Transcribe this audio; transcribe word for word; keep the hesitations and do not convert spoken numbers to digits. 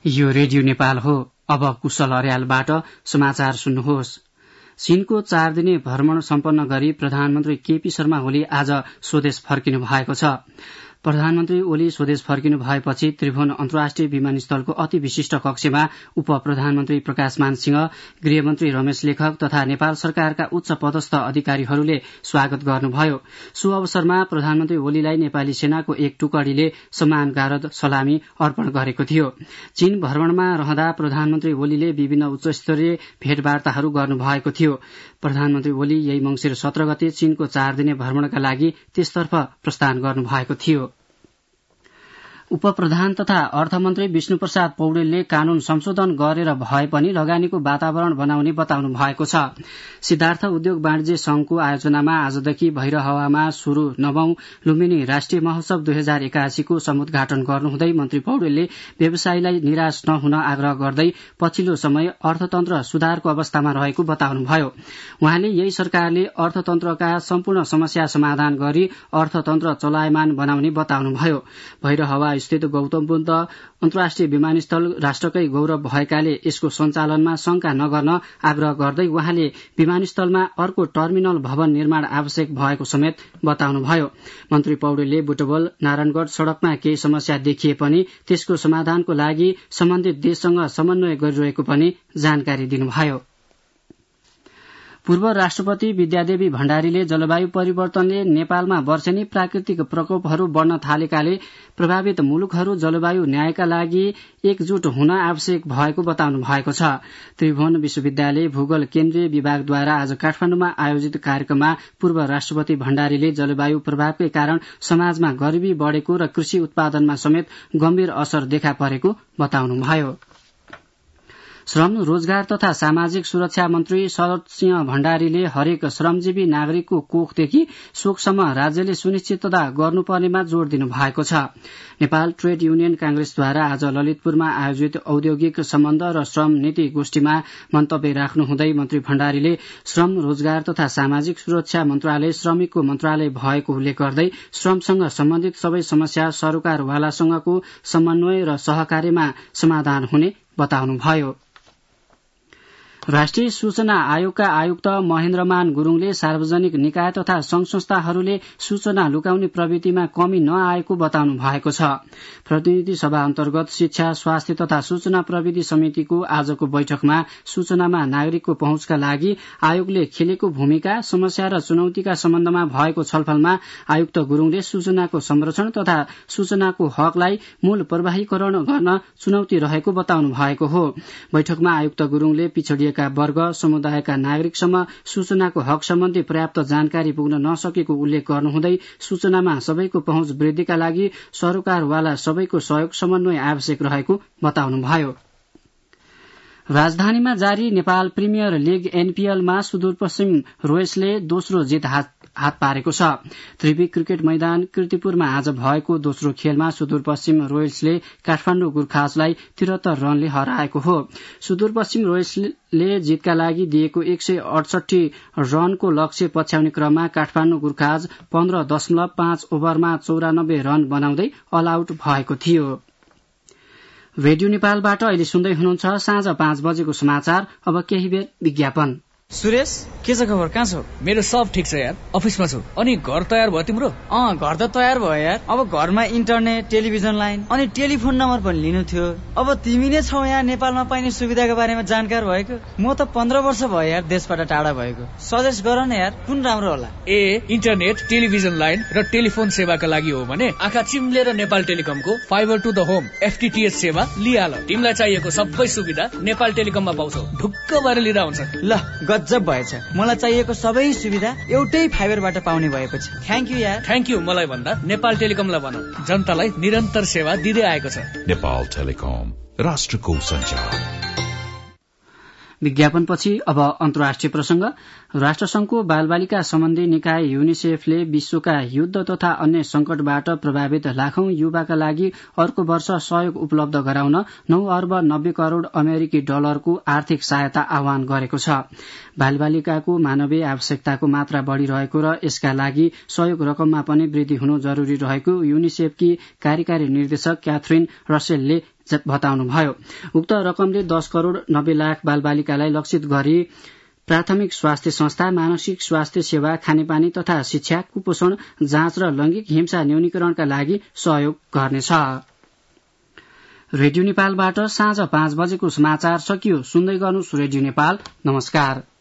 यो रेडियो नेपाल हो। अब कुशल अर्यालबाट समाचार सुन्नुहोस्। चीनको चार दिने भ्रमण सम्पन्न गरी प्रधानमन्त्री केपी शर्मा ओली आज स्वदेश फर्किनु भएको छ। प्रधानमन्त्री ओली स्वदेश फर्किनु भएपछि त्रिभुवन अन्तर्राष्ट्रिय विमानस्थलको अति विशिष्ट कक्षमा उप प्रधानमन्त्री प्रकाशमान सिंह, गृहमन्त्री रमेश लेखक तथा नेपाल सरकारका उच्च पदस्थ अधिकारीहरूले स्वागत गर्नुभयो। सो अवसरमा प्रधानमन्त्री ओलीलाई नेपाली सेनाको एक टुकडीले सम्मान गारद सलामी अर्पण गरेको थियो। चीन भ्रमणमा रहँदा प्रधानमन्त्री ओलीले विभिन्न उच्चस्तरीय भेटवार्ताहरू गर्नुभएको थियो। प्रधानमन्त्री ओली यही मंसिर सत्र गते चीनको चार दिने भ्रमणका लागि त्यसतर्फ प्रस्थान गर्नुभएको थियो। उपप्रधान तथा अर्थमन्त्री विष्णुप्रसाद पौडेलले कानून संशोधन गरेर भए पनि लगानीको वातावरण बनाउने बताउनु भएको छ। सिद्धार्थ उद्योग वाणिज्य संघको आयोजनामा आजदेखि भैरहवामा शुरू नवौं लुम्बिनी राष्ट्रिय महोत्सव दुई हजार एकासीको समुद्घाटन गर्नुहुँदै मन्त्री पौडेलले व्यवसायीलाई निराश नहुन आग्रह गर्दै पछिल्लो समय अर्थतन्त्र सुधारको अवस्थामा रहेको बताउनुभयो। उहाँले यही सरकारले अर्थतन्त्रका सम्पूर्ण समस्या समाधान गरी अर्थतन्त्र चलायमान बनाउने बताउनुभयो। भैरहवा स्थित गौतम बुद्ध अन्तर्राष्ट्रिय विमानस्थल राष्ट्रकै गौरव भएकाले यसको सञ्चालनमा शंका नगर्न आग्रह गर्दै उहाँले विमानस्थलमा अर्को टर्मिनल भवन निर्माण आवश्यक भएको समेत बताउनुभयो। मन्त्री पौडेलले बुटवल नारायणगढ़ सड़कमा केही समस्या देखिए पनि त्यसको समाधानको लागि सम्बन्धित देशसँग समन्वय गरिरहेको पनि जानकारी दिनुभयो। पूर्व राष्ट्रपति विद्यादेवी भण्डारीले जलवायु परिवर्तनले नेपालमा वर्षेनी प्राकृतिक प्रकोपहरू बढ़न थालेकाले प्रभावित मुलुकहरू जलवायु न्यायका लागि एकजुट हुन आवश्यक भएको बताउनु भएको छ। त्रिभुवन विश्वविद्यालय भूगोल केन्द्रीय विभागद्वारा आज काठमाडौँमा आयोजित कार्यक्रममा पूर्व राष्ट्रपति भण्डारीले जलवायु प्रभावकै कारण समाजमा गरीबी बढ़ेको र कृषि उत्पादनमा समेत गम्भीर असर देखा परेको बताउनुभयो। श्रम रोजगार तथा सामाजिक सुरक्षा मन्त्री शरद सिंह भण्डारीले हरेक श्रमजीवी नागरिकको कोखदेखि शोकसम्म राज्यले सुनिश्चितता गर्नुपर्नेमा जोड़ दिनु भएको छ। नेपाल ट्रेड युनियन कांग्रेसद्वारा आज ललितपुरमा आयोजित औद्योगिक सम्बन्ध र श्रम नीति गोष्ठीमा मन्तव्य राख्नुहुँदै मन्त्री भण्डारीले श्रम रोजगार तथा सामाजिक सुरक्षा मन्त्रालय श्रमिकको मन्त्रालय भएको उल्लेख गर्दै श्रमसँग सम्बन्धित सबै समस्या सरकारवालासँगको समन्वय र सहकार्यमा समाधान हुने बताउनुभयो। राष्ट्रिय सूचना आयोगका आयुक्त महेन्द्रमान गुरूङले सार्वजनिक निकाय तथा संघ संस्थाहरूले सूचना लुकाउने प्रवृत्तिमा कमी नआएको बताउनु भएको छ। प्रतिनिधि सभा अन्तर्गत शिक्षा, स्वास्थ्य तथा सूचना प्रविधि समितिको आजको बैठकमा सूचनामा नागरिकको पहुँचका लागि आयोगले खेलेको भूमिका, समस्या र चुनौतीका सम्बन्धमा भएको छलफलमा आयुक्त गुरूङले सूचनाको संरक्षण तथा सूचनाको हकलाई मूल प्रवाहीकरण गर्न चुनौती रहेको बताउनु भएको हो। बैठकमा आयुक्त गुरूङले पिछडिएका वर्ग समुदायका नागरिकसम्म सूचनाको हक सम्बन्धी पर्याप्त जानकारी पुग्न नसकेको उल्लेख गर्नुहुँदै सूचनामा सबैको पहुँच वृद्धिका लागि सरकारवाला सबैको सहयोग समन्वय आवश्यक रहेको बताउनुभयो। राजधानीमा जारी नेपाल प्रिमियर लीग एनपीएलमा सुदूरपश्चिम रोयल्सले दोस्रो जित हात हात पारेको छ। त्रिवी क्रिकेट मैदान किर्तिपुरमा आज भएको दोस्रो खेलमा सुदूरपश्चिम रोयल्सले काठमाडौँ गुर्खाजलाई त्रिहत्तर रनले हराएको हो। सुदूरपश्चिम रोयल्सले जितका लागि दिएको एक सय अडसठी रनको लक्ष्य पछ्याउने क्रममा काठमाडौँ गुर्खाज पन्ध्र दशमलव पाँच ओभरमा चौरानब्बे रन बनाउँदै अल आउट भएको थियो। रेडियो नेपालबाट अहिले सुन्दै हुनुहुन्छ साँझ पाँच बजेको समाचार। अब केही बेर विज्ञापन। सुरेश, के छ खबर? कहाँ छौ? मेरो सब ठिक छ यार, अफिसमा छु। अनि घर तयार भयो तिम्रो? अँ, घर त तयार भयो यार। अब घरमा इन्टरनेट, टेलिभिजन लाइन अनि टेलिफोन नम्बर पनि लिनु थियो। अब तिमी नै छौ यहाँ नेपालमा पाइने सुविधाको बारेमा जानकार भएको। म त पन्ध्र वर्ष भयो यार देशबाट टाढा भएको। सजेस्ट गर न यार, कुन राम्रो होला? ए, इन्टरनेट, टेलिभिजन लाइन र टेलिफोन सेवाका लागि हो भने आँखा चिम्लेर नेपाल टेलिकमको fibre to the home FTTH सेवा लिहाल। तिमीलाई चाहिएको सबै सुविधा नेपाल टेलिकममा पाउँछौ। ढुक्क भएर लिँदा हुन्छ। ल, गजब भएछ। मलाई चाहिएको सबै सुविधा एउटै फाइबरबाट पाउने भएपछि थ्याङ्क यू यार। थ्याङ्क यू मलाई भन्दा नेपाल टेलिकमलाई भन, जनतालाई निरन्तर सेवा दिँदै आएको छ। नेपाल टेलिकम, राष्ट्रको सञ्चार। विज्ञापनपछि अब अन्तर्राष्ट्रिय प्रसंग। राष्ट्रसंघको बालबालिका सम्बन्धी निकाय यूनिसेफले विश्वका युद्ध तथा अन्य संकटबाट प्रभावित लाखौं युवाका लागि अर्को वर्ष सहयोग उपलब्ध गराउन नौ अर्ब नब्बे करोड़ अमेरिकी डलरको आर्थिक सहायता आह्वान गरेको छ। बालबालिकाको मानवीय आवश्यकताको मात्रा बढ़िरहेको र यसका लागि सहयोग रकममा पनि वृद्धि हुनु जरूरी रहेको यूनिसेफकी कार्यकारी निर्देशक क्याथरिन रसेलले बताउनुभयो। उक्त रकमले दस करोड़ नब्बे लाख बालबालिकालाई लक्षित गरी प्राथमिक स्वास्थ्य संस्था, मानसिक स्वास्थ्य सेवा, खानेपानी तथा शिक्षा, कुपोषण जाँच र लैंगिक हिंसा न्यूनीकरणका लागि सहयोग गर्नेछ। रेडियो नेपालबाट साँझ पाँच बजेको समाचार सकियो। सुन्दै गर्नुहोस् रेडियो नेपाल। नमस्कार।